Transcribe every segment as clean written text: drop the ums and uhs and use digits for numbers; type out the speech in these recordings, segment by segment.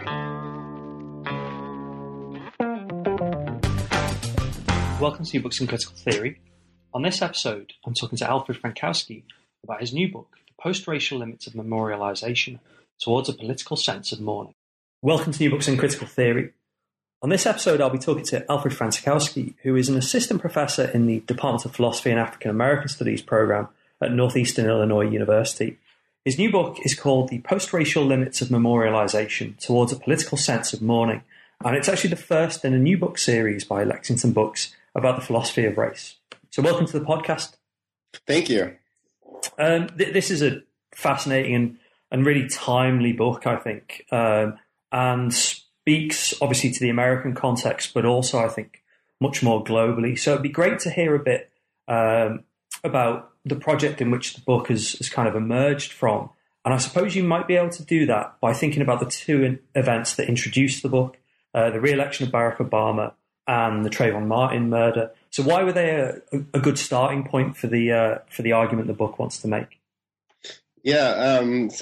Welcome to New Books in Critical Theory. On this episode, I'm talking to Alfred Frankowski about his new book, The Post-Racial Limits of Memorialization Towards a Political Sense of Mourning. Welcome to New Books in Critical Theory. On this episode, I'll be talking to Alfred Frankowski, who is an assistant professor in the Department of Philosophy and African American Studies program at Northeastern Illinois University. His new book is called The Post-Racial Limits of Memorialization Towards a Political Sense of Mourning, and it's actually the first in a new book series by Lexington Books about the philosophy of race. So welcome to the podcast. Thank you. This is a fascinating and really timely book, I think, and speaks obviously to the American context, but also, I think, much more globally. So it'd be great to hear a bit about the project in which the book has kind of emerged from. And I suppose you might be able to do that by thinking about the two events that introduced the book, the re-election of Barack Obama and the Trayvon Martin murder. So why were they a good starting point for the argument the book wants to make? Yeah,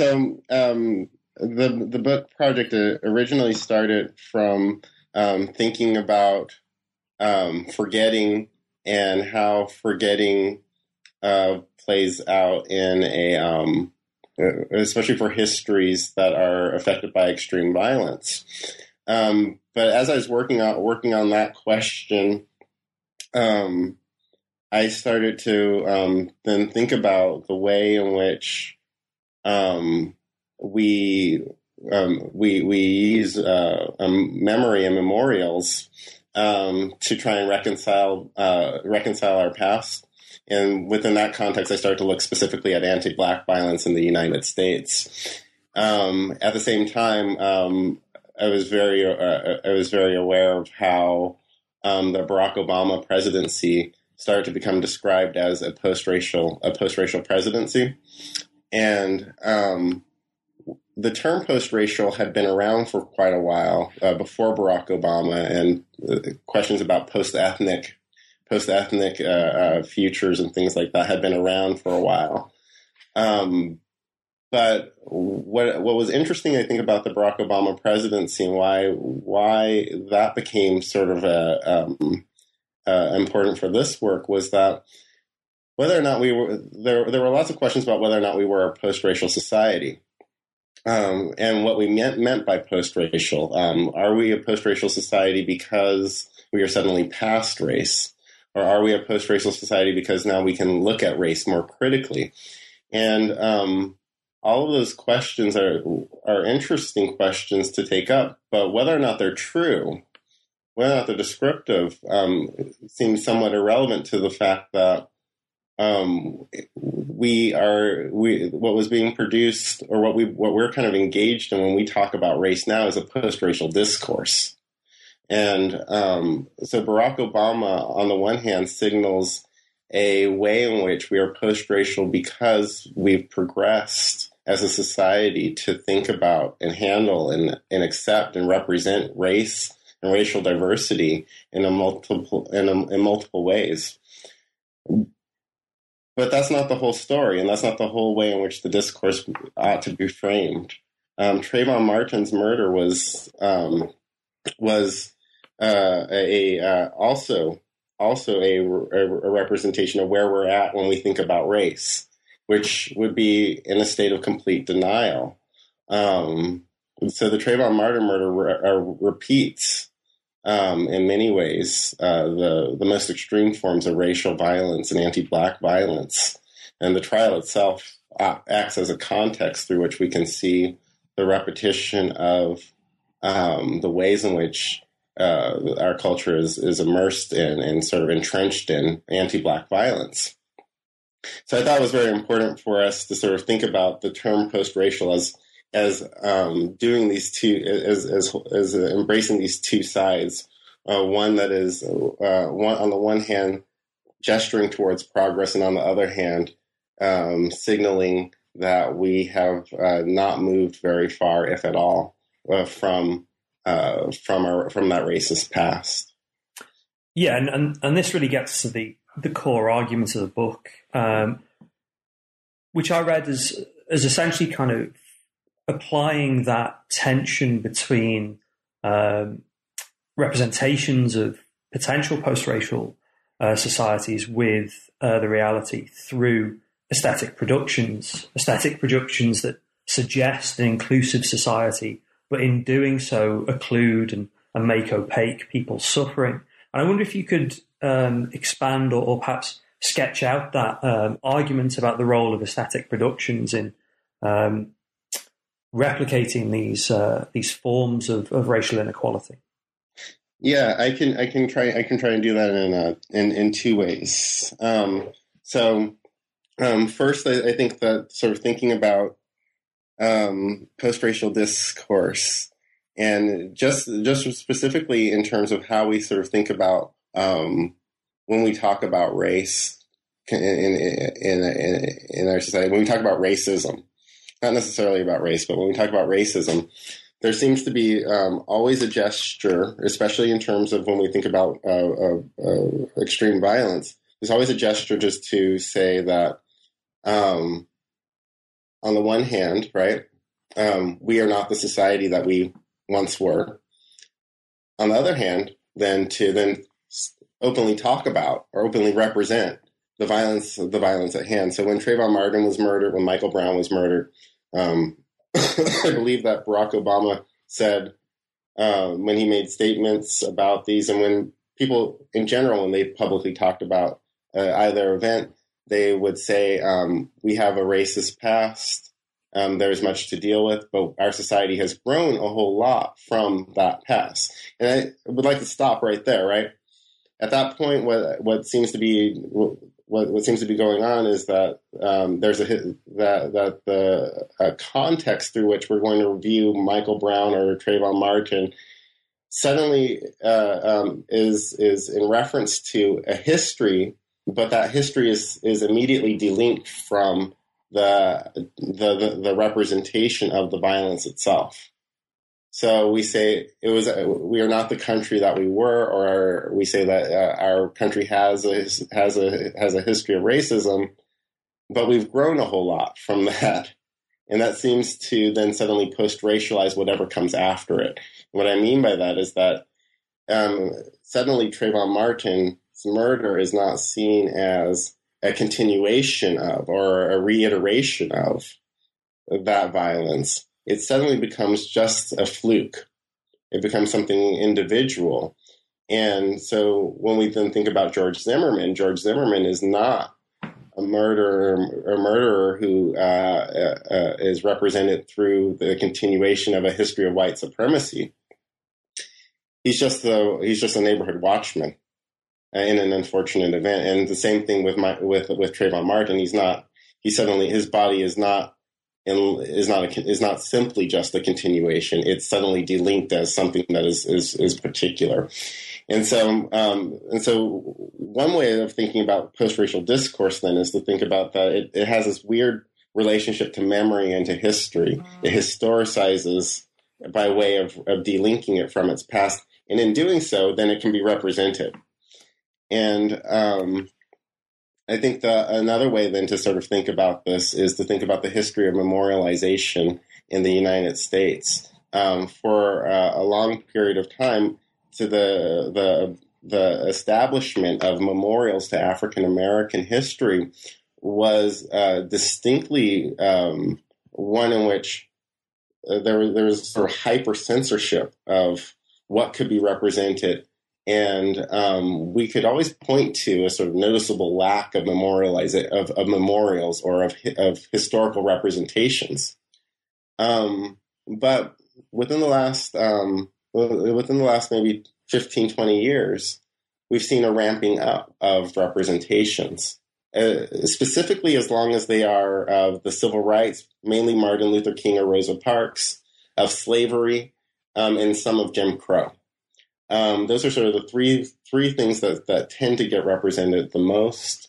the book project originally started from thinking about forgetting and how forgetting plays out in especially for histories that are affected by extreme violence. But as I was working on that question, I started to then think about the way in which we use memory and memorials to try and reconcile our past. And within that context, I started to look specifically at anti-Black violence in the United States. At the same time, I was very aware of how the Barack Obama presidency started to become described as a post-racial presidency, and the term post-racial had been around for quite a while before Barack Obama, and questions about post-ethnic futures and things like that had been around for a while. But what was interesting, I think, about the Barack Obama presidency and why that became sort of important for this work was that whether or not we were there were lots of questions about whether or not we were a post-racial society. And what we meant by post-racial. Are we a post-racial society because we are suddenly past race? Or are we a post-racial society because now we can look at race more critically? And all of those questions are interesting questions to take up, but whether or not they're true, whether or not they're descriptive, seems somewhat irrelevant to the fact that what was being produced, or what we're kind of engaged in when we talk about race now, is a post-racial discourse. And so Barack Obama, on the one hand, signals a way in which we are post-racial because we've progressed as a society to think about and handle and accept and represent race and racial diversity in multiple ways. But that's not the whole story, and that's not the whole way in which the discourse ought to be framed. Trayvon Martin's murder was also a representation of where we're at when we think about race, which would be in a state of complete denial. So the Trayvon Martin murder repeats, in many ways, the most extreme forms of racial violence and anti-Black violence. And the trial itself acts as a context through which we can see the repetition of the ways in which our culture is immersed in and sort of entrenched in anti-Black violence. So I thought it was very important for us to sort of think about the term post-racial as doing these two, as embracing these two sides. One that is one on the one hand gesturing towards progress, and on the other hand signaling that we have not moved very far, if at all, from that racist past. Yeah, and this really gets to the core argument of the book, which I read as essentially kind of applying that tension between representations of potential post-racial societies with the reality through aesthetic productions that suggest an inclusive society, but in doing so occlude and make opaque people's suffering. And I wonder if you could expand or perhaps sketch out that argument about the role of aesthetic productions in replicating these forms of racial inequality. Yeah, I can try and do that in two ways. First, I think that sort of thinking about post-racial discourse, and just specifically in terms of how we sort of think about when we talk about race in our society, when we talk about racism, not necessarily about race, but when we talk about racism, there seems to be always a gesture, especially in terms of when we think about extreme violence. There's always a gesture just to say that, on the one hand, right, we are not the society that we once were. On the other hand, then to openly talk about or openly represent the violence at hand. So when Trayvon Martin was murdered, when Michael Brown was murdered, I believe that Barack Obama said when he made statements about these, and when people in general, when they publicly talked about either event, they would say, we have a racist past, there's much to deal with, but our society has grown a whole lot from that past. And I would like to stop right there, right? At that point, what seems to be going on is that there's a context through which we're going to view Michael Brown or Trayvon Martin suddenly is in reference to a history, but that history is immediately delinked from the representation of the violence itself. So we say we are not the country that we were, or we say that our country has a history of racism, but we've grown a whole lot from that, and that seems to then suddenly post-racialize whatever comes after it. What I mean by that is that suddenly Trayvon Martin's murder is not seen as a continuation of or a reiteration of that violence. It suddenly becomes just a fluke. It becomes something individual. And so when we then think about George Zimmerman is not a murderer who is represented through the continuation of a history of white supremacy. He's just a neighborhood watchman in an unfortunate event. And the same thing with Trayvon Martin. His body is not simply just a continuation. It's suddenly delinked as something that is particular. And so one way of thinking about post-racial discourse then is to think about that it has this weird relationship to memory and to history. It historicizes by way of delinking it from its past. And in doing so, then it can be represented. And I think another way then to sort of think about this is to think about the history of memorialization in the United States. For a long period of time, to the establishment of memorials to African American history was distinctly one in which there was sort of hyper censorship of what could be represented. And we could always point to a sort of noticeable lack of memorials or of historical representations. But within the last maybe 15, 20 years, we've seen a ramping up of representations, specifically as long as they are of the civil rights, mainly Martin Luther King or Rosa Parks, of slavery, and some of Jim Crow. Those are sort of the three things that tend to get represented the most.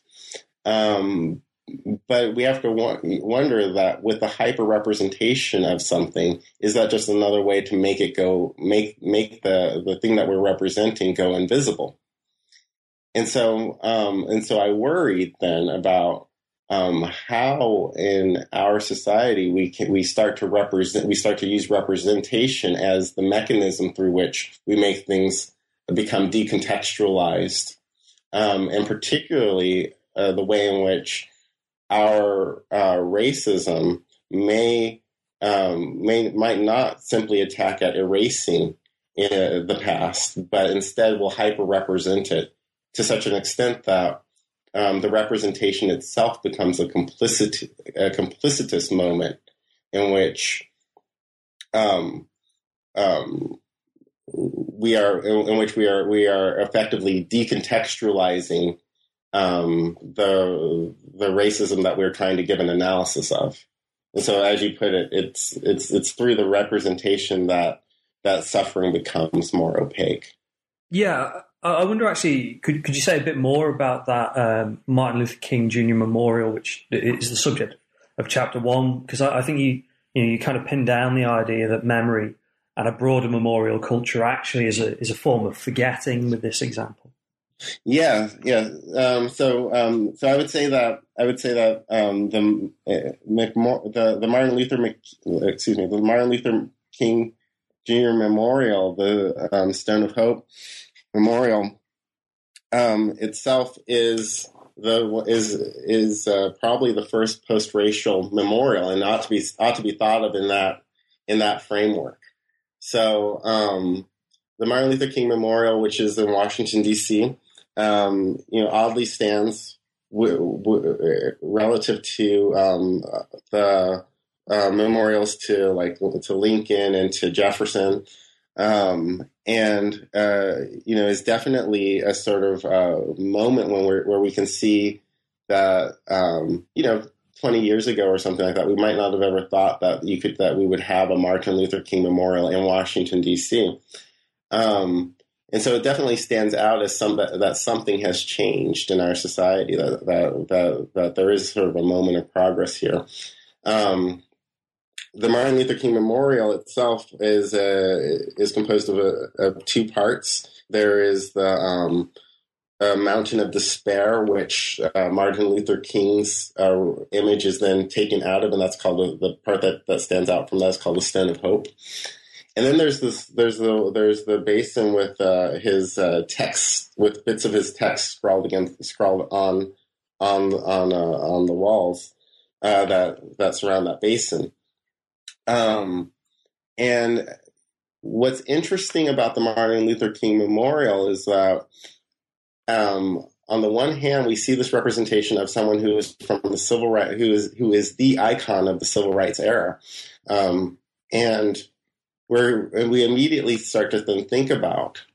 But we have to wonder that with the hyper representation of something, is that just another way to make it make the thing that we're representing go invisible? And so I worried then about how in our society we start to use representation as the mechanism through which we make things become decontextualized, and particularly the way in which our racism might not simply attack at erasing the past, but instead will hyper-represent it to such an extent that the representation itself becomes a complicitous moment in which we are effectively decontextualizing the racism that we're trying to give an analysis of. And so, as you put it, it's through the representation that suffering becomes more opaque. Yeah, I wonder actually, could you say a bit more about that Martin Luther King Jr. Memorial, which is the subject of Chapter 1? Because I think you kind of pinned down the idea that memory and a broader memorial culture actually is a form of forgetting with this example. Yeah. So I would say that the Martin Luther King Jr. Memorial, the Stone of Hope Memorial, itself is probably the first post-racial memorial, and ought to be thought of in that framework. So the Martin Luther King Memorial, which is in Washington D.C., oddly stands relative to the memorials to Lincoln and to Jefferson, is definitely a sort of moment where we can see that 20 years ago or something like that, we might not have ever thought that we would have a Martin Luther King Memorial in Washington D.C. And so it definitely stands out as that something has changed in our society, that there is sort of a moment of progress here. The Martin Luther King Memorial itself is composed of two parts. There is the Mountain of Despair, which Martin Luther King's image is then taken out of, and that's called the part that stands out from that is called the Stone of Hope. And then there's the basin with his text, with bits of his text scrawled on the walls that surround that basin. And what's interesting about the Martin Luther King Memorial is that on the one hand, we see this representation of someone who is from the civil right, who is the icon of the civil rights era, and we immediately start to then think about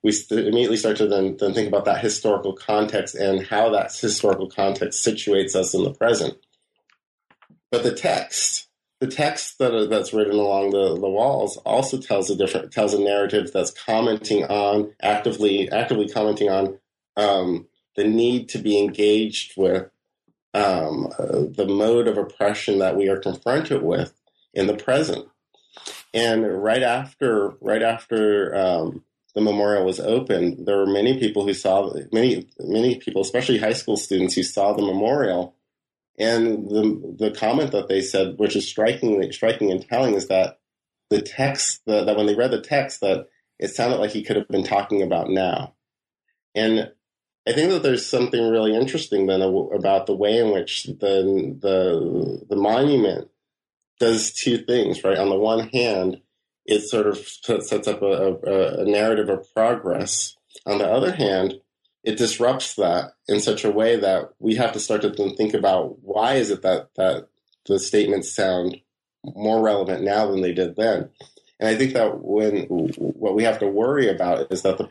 that historical context and how that historical context situates us in the present. But the text that's written along the walls also tells a narrative that's actively commenting on the need to be engaged with the mode of oppression that we are confronted with in the present. And right after the memorial was opened, there were many people, especially high school students, who saw the memorial. And the comment that they said, which is striking and telling, is that the text, that when they read the text, that it sounded like he could have been talking about now. And I think that there's something really interesting then about the way in which the monument does two things, right? On the one hand, it sort of sets up a narrative of progress. On the other hand, it disrupts that in such a way that we have to start to think about why is it that the statements sound more relevant now than they did then. And I think that what we have to worry about is that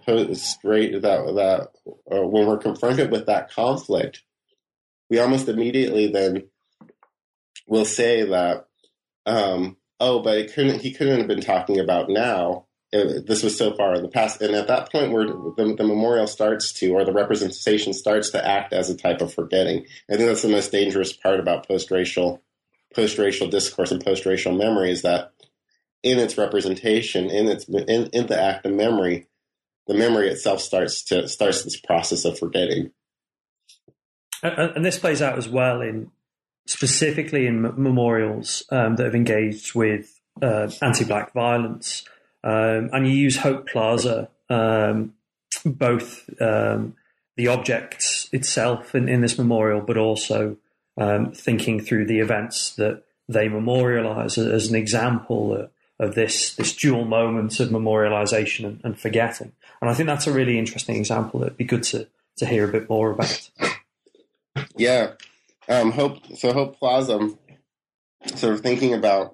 when we're confronted with that conflict, we almost immediately then will say that, but he couldn't have been talking about now. This was so far in the past. And at that point where the memorial starts to, or the representation starts to act as a type of forgetting. I think that's the most dangerous part about post-racial discourse and post-racial memory, is that in its representation, in the act of memory, the memory itself starts this process of forgetting. And this plays out as well in specifically in memorials that have engaged with anti-black violence, and you use Hope Plaza, both the object itself in this memorial, but also thinking through the events that they memorialize as an example of this dual moment of memorialization and forgetting. And I think that's a really interesting example that'd be good to hear a bit more about. Yeah. Hope Plaza, sort of thinking about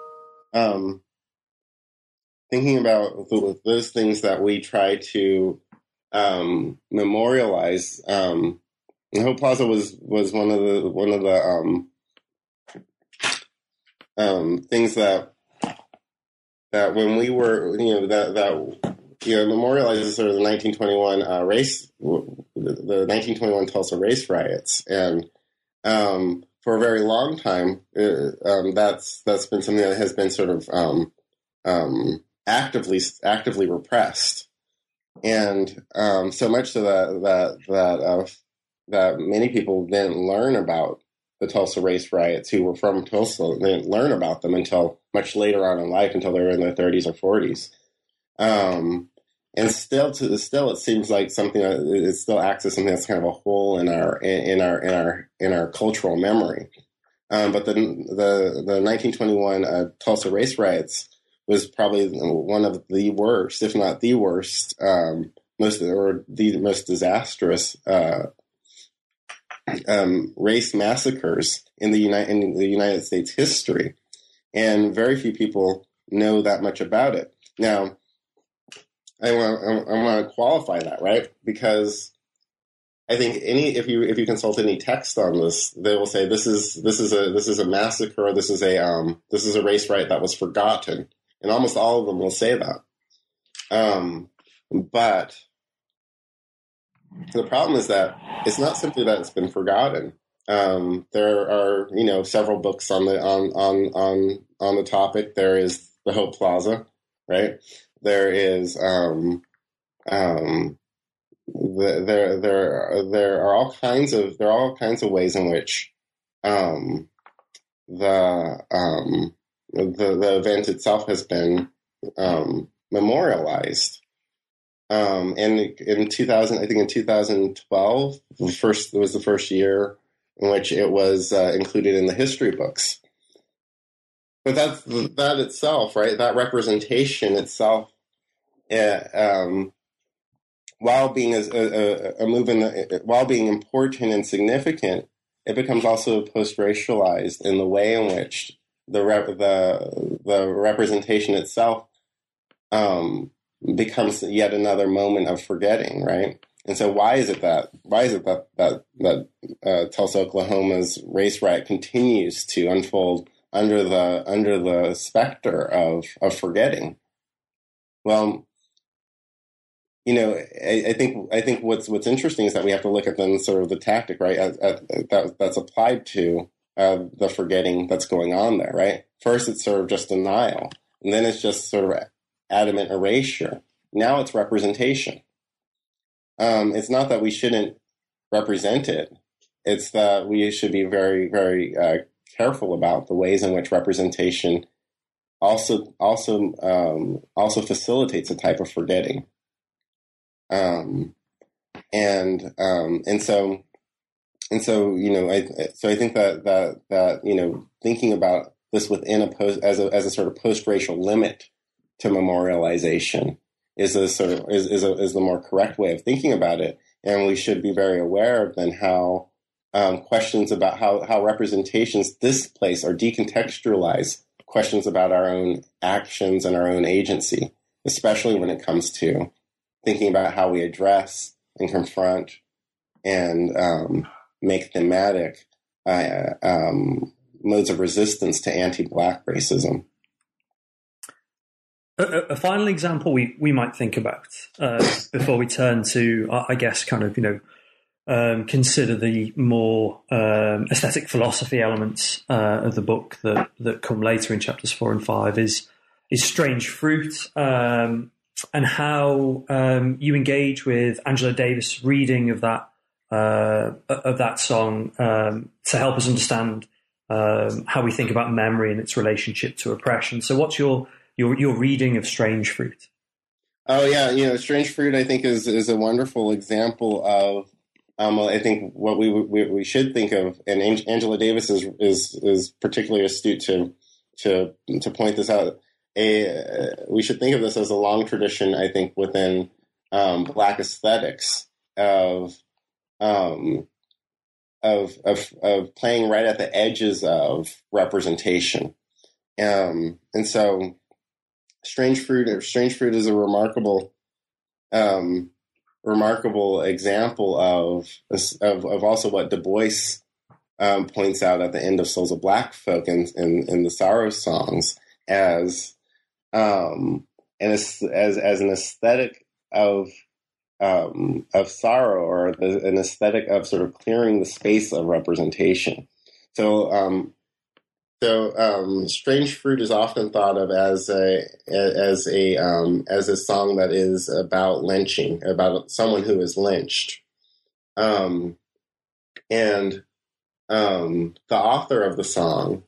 those things that we try to memorialize. Hope Plaza was one of the things that when we were, memorializes sort of the 1921 the 1921 Tulsa race riots, and for a very long time, that's been something that has been sort of actively repressed, and so much so that many people didn't learn about the Tulsa race riots who were from Tulsa. They didn't learn about them until much later on in life, until they were in their 30s or 40s. And still, it seems like something that it still acts as something that's kind of a hole in our cultural memory. But the 1921 Tulsa race riots was probably one of the worst, if not the worst, the most disastrous race massacres in the United States history, and very few people know that much about it. Now, I want to qualify that, right? Because I think if you consult any text on this, they will say this is a massacre, or this is a race riot that was forgotten, and almost all of them will say that. But the problem is that it's not simply that it's been forgotten. There are several books on the topic. There is the Hope Plaza, right? There is there are all kinds of ways in which the event itself has been memorialized. And in 2012, was the first year in which it was included in the history books. But that itself, right? That representation itself, while being a movement, while being important and significant, it becomes also post-racialized in the way in which the representation itself becomes yet another moment of forgetting, right? And so why is it that Tulsa, Oklahoma's race riot continues to unfold under the specter of forgetting? Well, I think what's interesting is that we have to look at then sort of the tactic, right, that's applied to the forgetting that's going on there, right? First, it's sort of just denial, and then it's just sort of adamant erasure. Now it's representation. It's not that we shouldn't represent it. It's that we should be very, very careful about the ways in which representation also facilitates a type of forgetting. So I think that thinking about this within as a sort of post-racial limit to memorialization is the more correct way of thinking about it, and we should be very aware of then how questions about how representations displace or decontextualize questions about our own actions and our own agency, especially when it comes to thinking about how we address and confront and make thematic modes of resistance to anti-Black racism. A final example we might think about before we turn to, I guess, kind of, consider the more aesthetic philosophy elements of the book that come later in chapters 4 and 5 is Strange Fruit, and how you engage with Angela Davis' reading of that song to help us understand how we think about memory and its relationship to oppression. So what's your reading of Strange Fruit? Oh yeah, Strange Fruit I think is a wonderful example of I think what we should think of, and Angela Davis is particularly astute to point this out. We should think of this as a long tradition, I think, within Black aesthetics of playing right at the edges of representation, and so Strange Fruit is a remarkable example of also what Du Bois points out at the end of Souls of Black Folk in the Sorrow songs as an aesthetic of sorrow, or an aesthetic of sort of clearing the space of representation. So Strange Fruit is often thought of as a song that is about lynching, about someone who is lynched, and the author of the song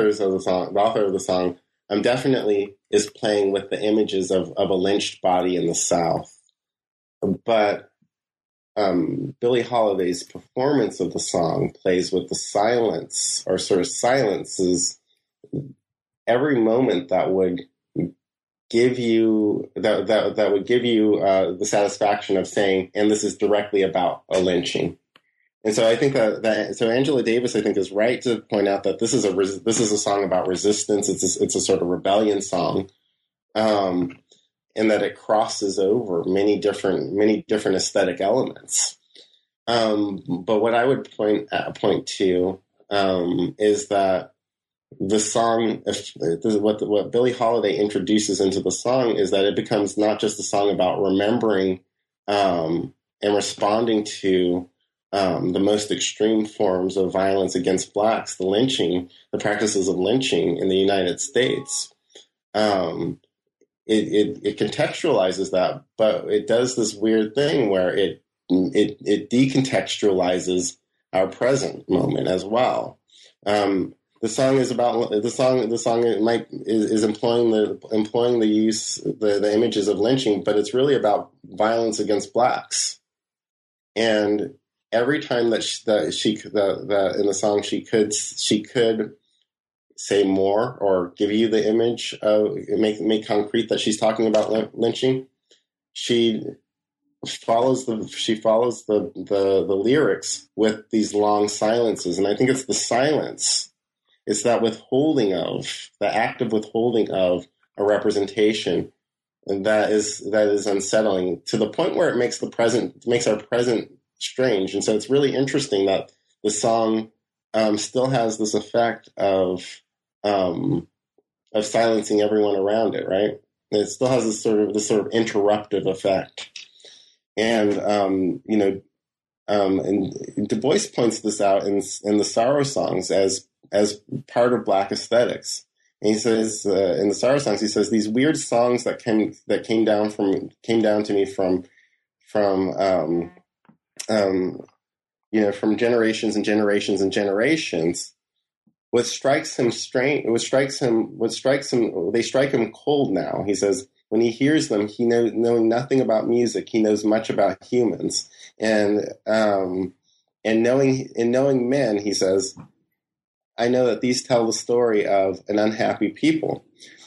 definitely is playing with the images of a lynched body in the South, but Billie Holiday's performance of the song plays with the silence, or sort of silences every moment that would give you the satisfaction of saying, and this is directly about a lynching. And so I think so Angela Davis, I think, is right to point out that this is a song about resistance. It's a sort of rebellion song. And that it crosses over many different aesthetic elements. But what I would point to is that the song, what Billie Holiday introduces into the song, is that it becomes not just a song about remembering and responding to the most extreme forms of violence against Blacks, the practices of lynching in the United States. It contextualizes that, but it does this weird thing where it decontextualizes our present moment as well. The song is about the song is employing the use the images of lynching, but it's really about violence against Blacks. And every time that in the song she could say more or give you the image of make concrete that she's talking about lynching, she follows the lyrics with these long silences. And I think it's the silence, it's that withholding of, the act of withholding of a representation, and that is unsettling to the point where it makes our present strange. And so it's really interesting that the song still has this effect of silencing everyone around it, right? It still has this sort of interruptive effect. And and Du Bois points this out in the Sorrow songs as part of Black aesthetics. And he says in the Sorrow songs, he says these weird songs that came down to me from generations and generations and generations. They strike him cold now. He says, when he hears them, knowing nothing about music, he knows much about humans. And knowing men, he says, I know that these tell the story of an unhappy people.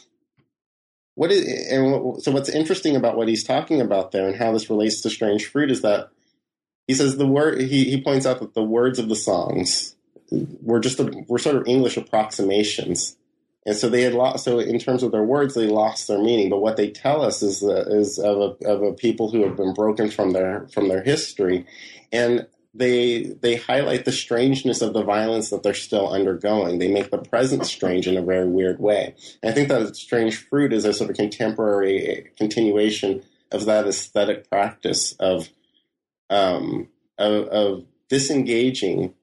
So what's interesting about what he's talking about there and how this relates to Strange Fruit is that he says he points out that the words of the songs were sort of English approximations. And so so in terms of their words, they lost their meaning. But what they tell us is of a people who have been broken from their history, and they highlight the strangeness of the violence that they're still undergoing. They make the present strange in a very weird way. And I think that Strange Fruit is a sort of contemporary continuation of that aesthetic practice of disengaging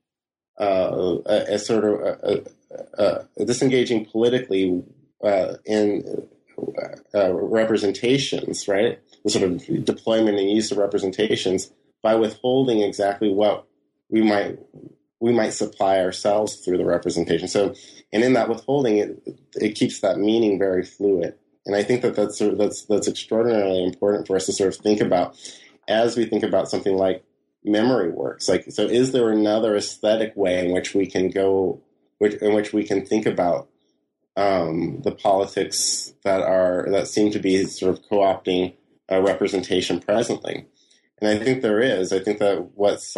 disengaging politically in representations, right? The sort of deployment and use of representations by withholding exactly what we might we might supply ourselves through the representation. So, and in that withholding, it keeps that meaning very fluid. And I think that's extraordinarily important for us to sort of think about as we think about something like memory works. Like, so is there another aesthetic way in which we can think about the politics that seem to be sort of co-opting representation presently? And I think there is. I think that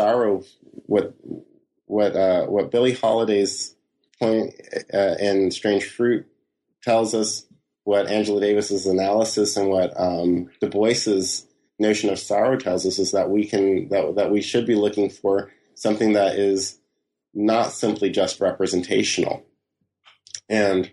what Billie Holiday's point in Strange Fruit tells us, what Angela Davis's analysis and what Du Bois's notion of sorrow tells us, is that we should be looking for something that is not simply just representational, and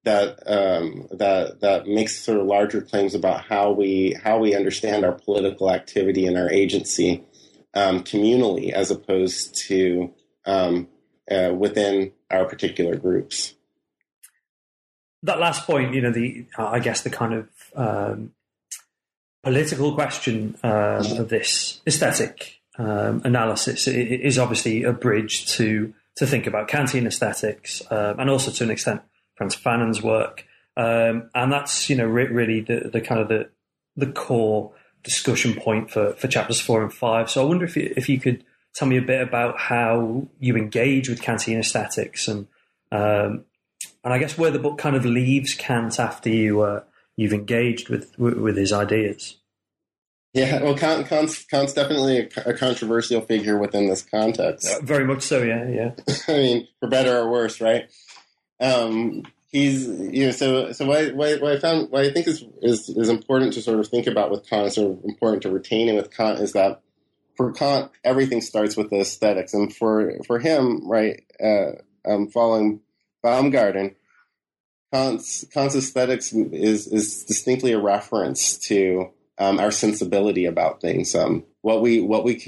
that makes sort of larger claims about how we understand our political activity and our agency communally, as opposed to within our particular groups. That last point, I guess the kind of political question of this aesthetic analysis is obviously a bridge to think about Kantian aesthetics, and also to an extent Frantz Fanon's work, and that's really the kind of the core discussion point for chapters 4 and 5. So I wonder if you could tell me a bit about how you engage with Kantian aesthetics, and I guess where the book kind of leaves Kant after you've engaged with his ideas. Yeah, well, Kant's definitely a controversial figure within this context. Very much so, yeah. I mean, for better or worse, right? He's so what I think is important to sort of think about with Kant, sort of important to retain with Kant, is that for Kant everything starts with the aesthetics, and for him, right, following Baumgarten, Kant's aesthetics is distinctly a reference to our sensibility about things, what we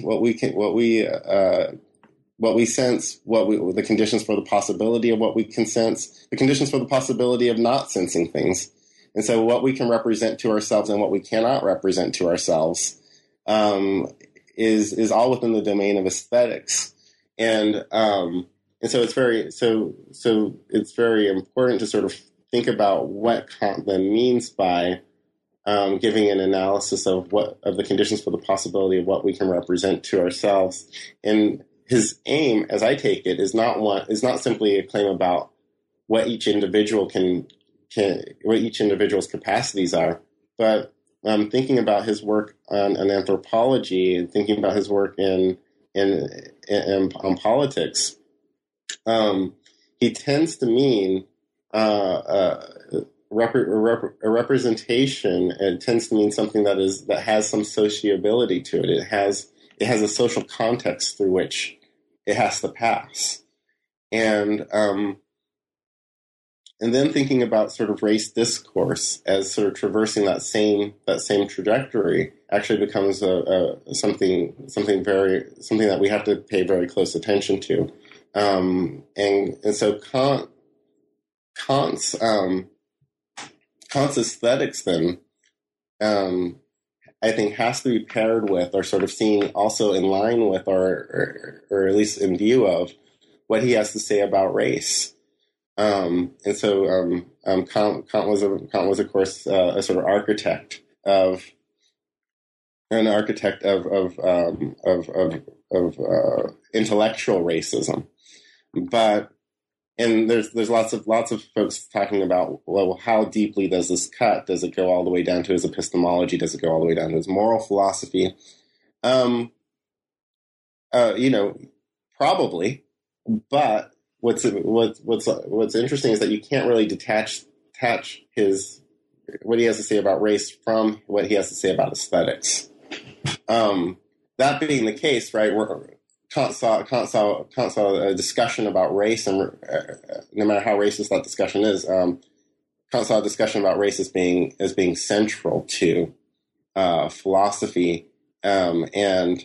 sense, the conditions for the possibility of what we can sense, the conditions for the possibility of not sensing things, and so what we can represent to ourselves and what we cannot represent to ourselves is all within the domain of aesthetics, and so it's very important to sort of think about what Kant then means by giving an analysis of the conditions for the possibility of what we can represent to ourselves. And his aim, as I take it, is not simply a claim about what each individual what each individual's capacities are, but thinking about his work on anthropology and thinking about his work on politics. He tends to mean a representation, and tends to mean something that has some sociability to it. It has a social context through which it has to pass, and then thinking about sort of race discourse as sort of traversing that same trajectory actually becomes something that we have to pay very close attention to, and so Kant's aesthetics then, I think, has to be paired with, or sort of seen also in line with, or at least in view of, what he has to say about race. And so Kant was of course a sort of architect of intellectual racism, and there's lots of folks talking about, well, how deeply does this cut? Does it go all the way down to his epistemology? Does it go all the way down to his moral philosophy? Probably. But what's interesting is that you can't really detach what he has to say about race from what he has to say about aesthetics. That being the case, right? Kant saw a discussion about race, and no matter how racist that discussion is, Kant saw a discussion about race as being central to philosophy, and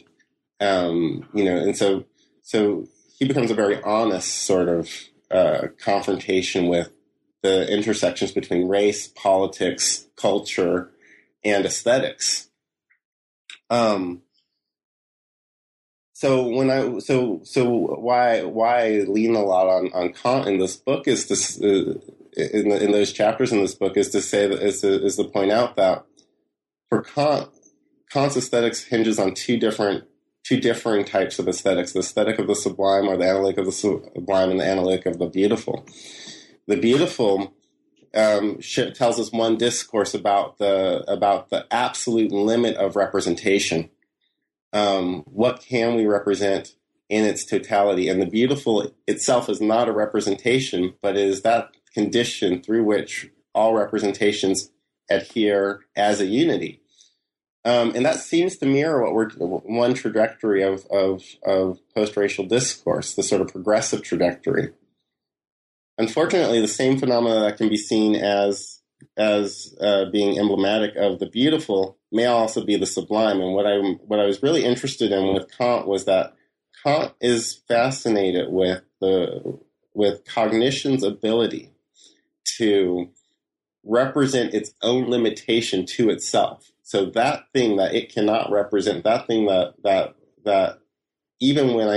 so he becomes a very honest sort of confrontation with the intersections between race, politics, culture, and aesthetics. So when I why I lean a lot on Kant in this book is this in those chapters in this book is to say that is to point out that for Kant, Kant's aesthetics hinges on two differing types of aesthetics: the aesthetic of the sublime, or the analytic of the sublime, and the analytic of the beautiful. The beautiful tells us one discourse about the absolute limit of representation. What can we represent in its totality? And the beautiful itself is not a representation, but is that condition through which all representations adhere as a unity. And that seems to mirror one trajectory of post-racial discourse, the sort of progressive trajectory. Unfortunately, the same phenomena that can be seen as being emblematic of the beautiful may also be the sublime. And what I was really interested in with Kant was that Kant is fascinated with cognition's ability to represent its own limitation to itself. So that thing that it cannot represent, that thing that even when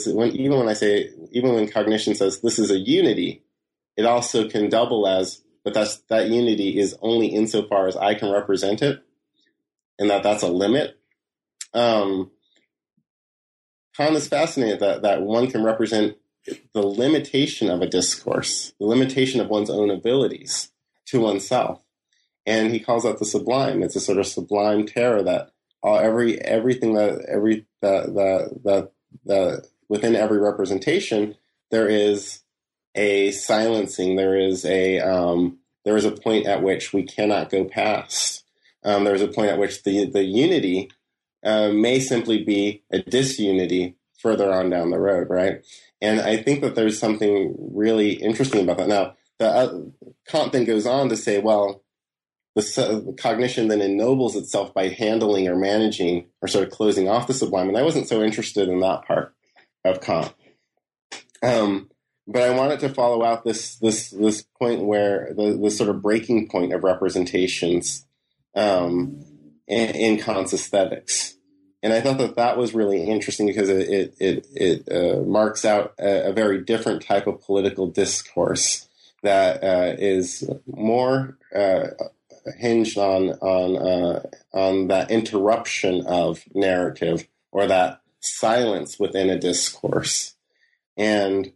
cognition says this is a unity, it also can double as, but that unity is only insofar as I can represent it, and that's a limit. Kant is fascinated that one can represent the limitation of a discourse, the limitation of one's own abilities to oneself. And he calls that the sublime. It's a sort of sublime terror that everything that within every representation there is a silencing. There is a point at which we cannot go past. There is a point at which the unity may simply be a disunity further on down the road, right? And I think that there's something really interesting about that. Now, Kant then goes on to say, well, the cognition then ennobles itself by handling or managing or sort of closing off the sublime. And I wasn't so interested in that part of Kant. But I wanted to follow out this point where the sort of breaking point of representations in Kant's aesthetics. And I thought that was really interesting because it marks out a very different type of political discourse that is more hinged on that interruption of narrative or that silence within a discourse. And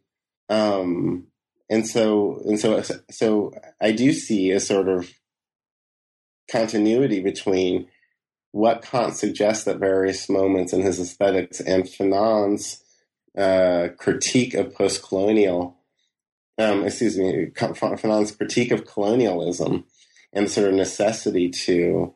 so I do see a sort of continuity between what Kant suggests at various moments in his aesthetics and Fanon's critique of Fanon's critique of colonialism and the sort of necessity to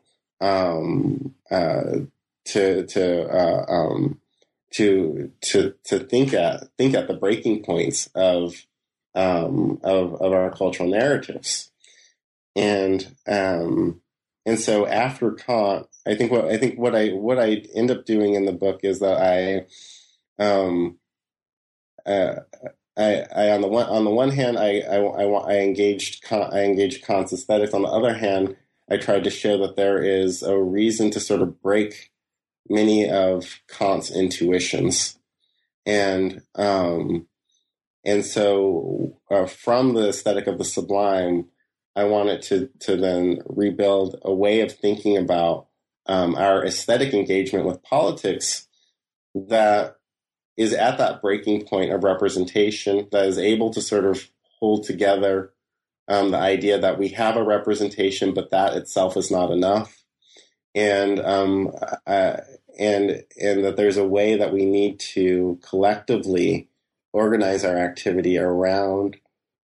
think at the breaking points of our cultural narratives, and so after Kant, I think what I end up doing in the book is that I on the one hand I engaged Kant's aesthetics. On the other hand, I tried to show that there is a reason to sort of break many of Kant's intuitions, and so from the aesthetic of the sublime, I wanted to then rebuild a way of thinking about our aesthetic engagement with politics that is at that breaking point of representation, that is able to sort of hold together the idea that we have a representation, but that itself is not enough, and that there's a way that we need to collectively organize our activity around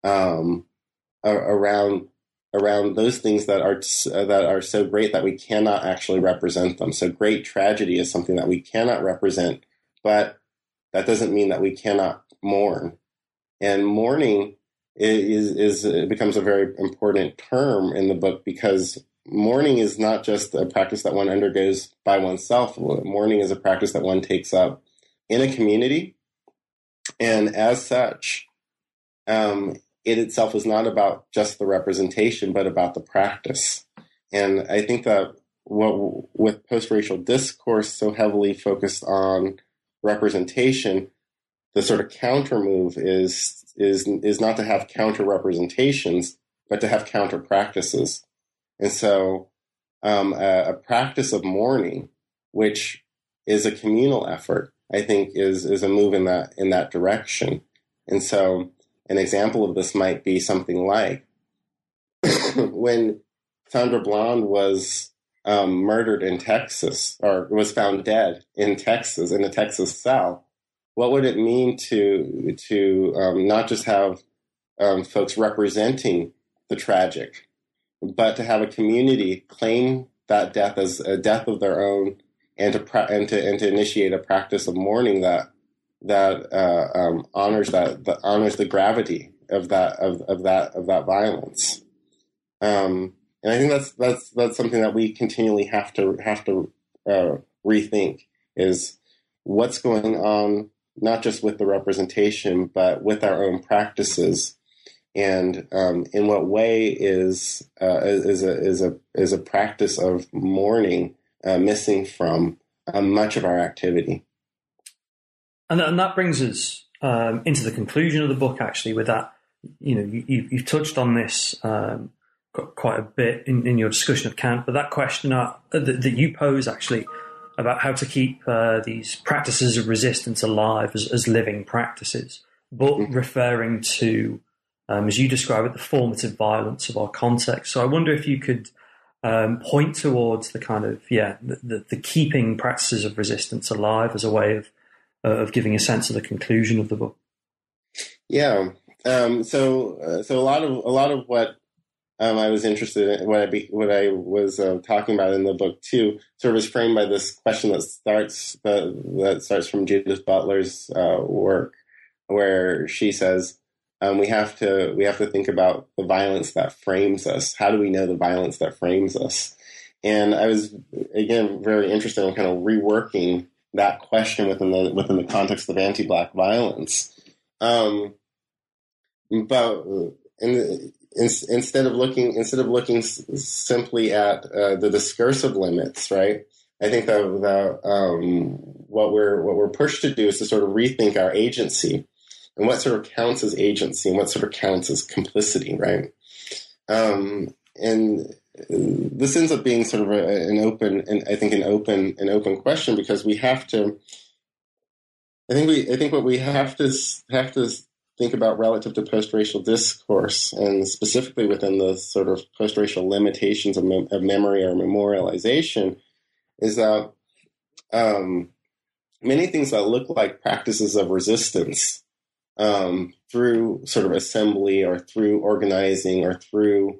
those things that are so great that we cannot actually represent them. So great tragedy is something that we cannot represent, but that doesn't mean that we cannot mourn. And mourning becomes a very important term in the book, because mourning is not just a practice that one undergoes by oneself. Mourning is a practice that one takes up in a community, and as such, it itself is not about just the representation, but about the practice. And I think that with post-racial discourse so heavily focused on representation, the sort of counter move is not to have counter representations, but to have counter practices. And so a practice of mourning, which is a communal effort, I think is a move in that direction. And so an example of this might be something like when Sandra Bland was murdered in Texas, or was found dead in Texas, in a Texas cell. What would it mean to not just have folks representing the tragic, but to have a community claim that death as a death of their own, and to initiate a practice of mourning that honors the gravity of that violence. And I think that's something that we continually have to rethink, is what's going on, not just with the representation, but with our own practices, and in what way is a practice of mourning missing from much of our activity. And that brings us into the conclusion of the book, actually, with that, you've touched on this quite a bit in your discussion of Kant, but that question that you pose, actually, about how to keep these practices of resistance alive as living practices, but referring to, as you describe it, the formative violence of our context. So I wonder if you could point towards the kind of, the keeping practices of resistance alive as a way of giving a sense of the conclusion of the book. Yeah. So a lot of what I was interested in, what I was talking about in the book too, sort of is framed by this question that starts from Judith Butler's work, where she says, we have to think about the violence that frames us. How do we know the violence that frames us? And I was, again, very interested in kind of reworking that question within the context of anti-Black violence. But instead of looking simply at the discursive limits, right? I think that what we're pushed to do is to sort of rethink our agency, and what sort of counts as agency and what sort of counts as complicity, right? And this ends up being sort of an open question, because we have to. I think what we have to think about relative to post-racial discourse, and specifically within the sort of post-racial limitations of memory or memorialization, is that many things that look like practices of resistance through sort of assembly or through organizing or through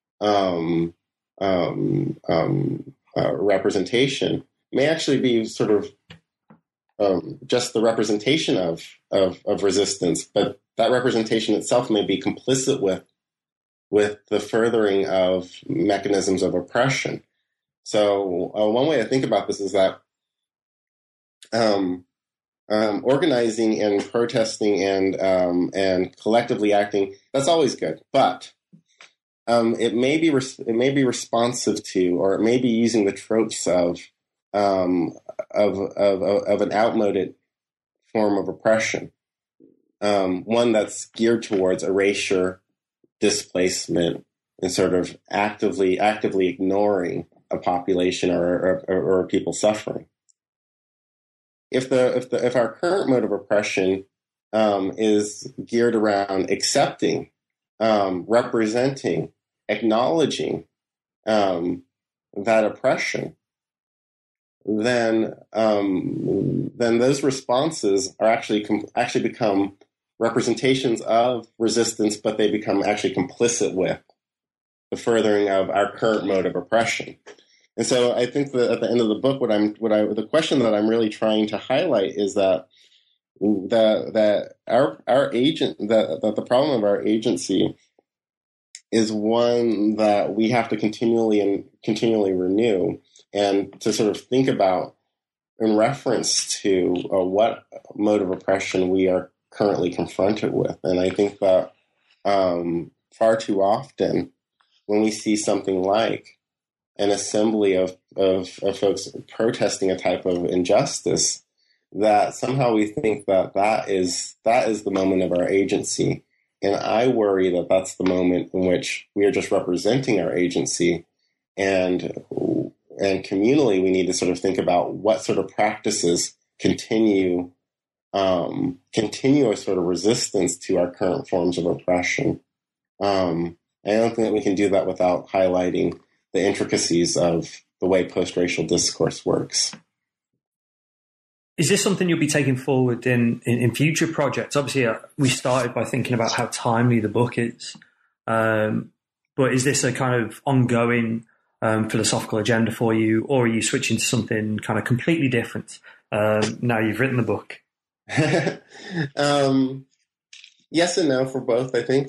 representation may actually be sort of just the representation of resistance, but that representation itself may be complicit with the furthering of mechanisms of oppression. So one way to think about this is that organizing and protesting and collectively acting, that's always good, but it may be responsive to, or it may be using the tropes of an outmoded form of oppression, one that's geared towards erasure, displacement, and sort of actively ignoring a population or people suffering. If our current mode of oppression is geared around accepting, representing, acknowledging that oppression, then those responses are actually become representations of resistance, but they become actually complicit with the furthering of our current mode of oppression. And so I think that at the end of the book, the question that I'm really trying to highlight is that the problem of our agency is one that we have to continually renew, and to sort of think about in reference to what mode of oppression we are currently confronted with. And I think that far too often, when we see something like an assembly of folks protesting a type of injustice, that somehow we think that that is the moment of our agency. And I worry that that's the moment in which we are just representing our agency. And communally, we need to sort of think about what sort of practices continue a sort of resistance to our current forms of oppression. I don't think that we can do that without highlighting the intricacies of the way post-racial discourse works. Is this something you'll be taking forward in future projects? Obviously, we started by thinking about how timely the book is. But is this a kind of ongoing philosophical agenda for you, or are you switching to something kind of completely different now you've written the book? Yes and no for both, I think.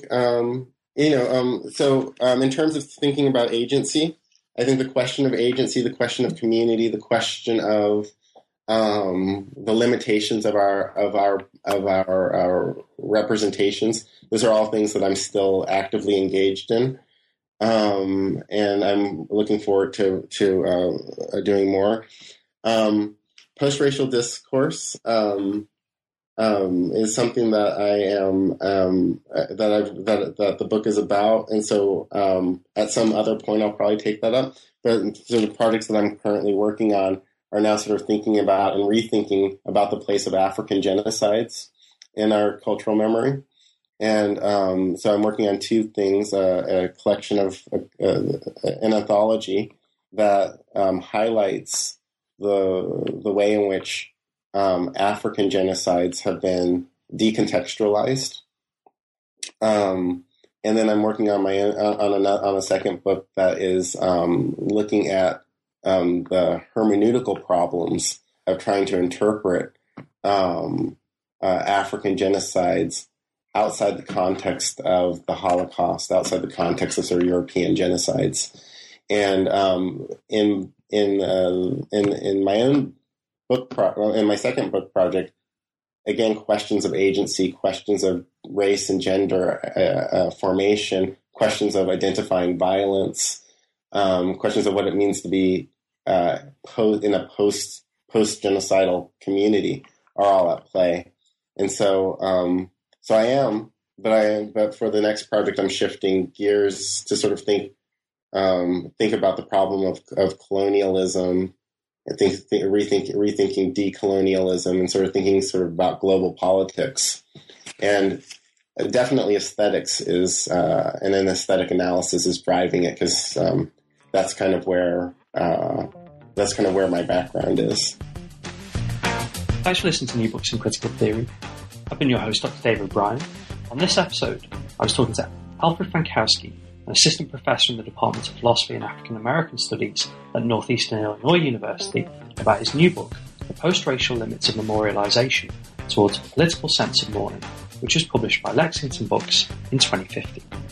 So in terms of thinking about agency, I think the question of agency, the question of community, the question of the limitations of our representations, those are all things that I'm still actively engaged in, and I'm looking forward to doing more. Post-racial discourse is something that I am that the book is about, and so at some other point I'll probably take that up. But so the projects that I'm currently working on are now sort of thinking about and rethinking about the place of African genocides in our cultural memory. And so I'm working on two things: a collection of an anthology that highlights the way in which African genocides have been decontextualized. And then I'm working on on a second book that is looking at the hermeneutical problems of trying to interpret African genocides outside the context of the Holocaust, outside the context of sort of European genocides. And in my own book, in my second book project, again, questions of agency, questions of race and gender formation, questions of identifying violence, questions of what it means to be in a post-genocidal community are all at play. And so I am, but for the next project, I'm shifting gears to sort of think about the problem of colonialism, and rethinking decolonialism, and sort of thinking sort of about global politics. And definitely aesthetics is, and an aesthetic analysis is driving it, because that's kind of where my background is. Thanks for listening to New Books in Critical Theory. I've been your host, Dr. David O'Brien. On this episode, I was talking to Alfred Frankowski, an assistant professor in the Department of Philosophy and African American Studies at Northeastern Illinois University, about his new book, The Post-Racial Limits of Memorialization Towards a Political Sense of Mourning, which was published by Lexington Books in 2015.